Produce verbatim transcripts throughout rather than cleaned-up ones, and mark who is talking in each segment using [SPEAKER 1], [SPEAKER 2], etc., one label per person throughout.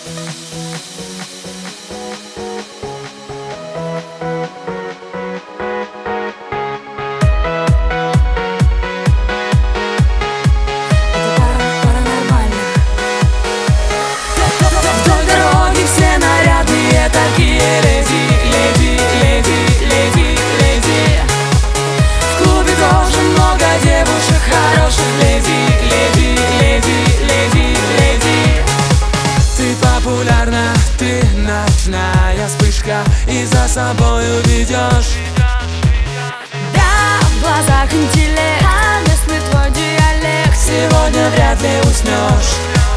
[SPEAKER 1] Ты ночная вспышка, и за собой уведешь.
[SPEAKER 2] Да, в глазах интеллект, а местный твой диалект.
[SPEAKER 1] Сегодня вряд ли уснешь.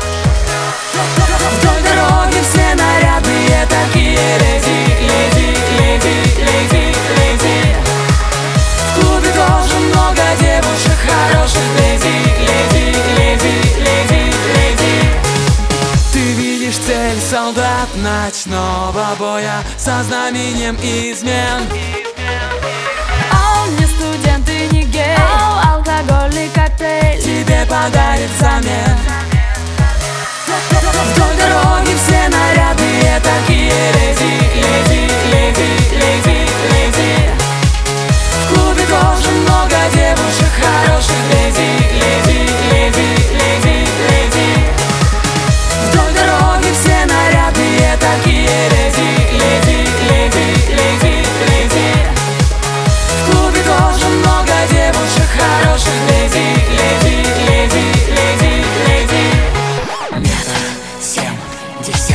[SPEAKER 1] Вдоль дороги все нарядные такие леди, леди, леди, леди, леди. В клубе тоже много девушек хороших, леди, леди, леди, леди, леди. Ты видишь цель, солдат ночного боя со знаменем измен.
[SPEAKER 2] Он не студент и не гей, oh, алкогольный коктейль
[SPEAKER 1] тебе подарит взамен. Вдоль дороги все нарядные такие леди, леди, леди, леди, леди. В клубе тоже много девушек хороших, леди, леди, леди, леди, леди. Вдоль дороги все нарядные такие леди, леди, леди, леди, леди. В клубе тоже много девушек хороших, леди, леди, леди, леди, леди.
[SPEAKER 3] Метр семьдесят.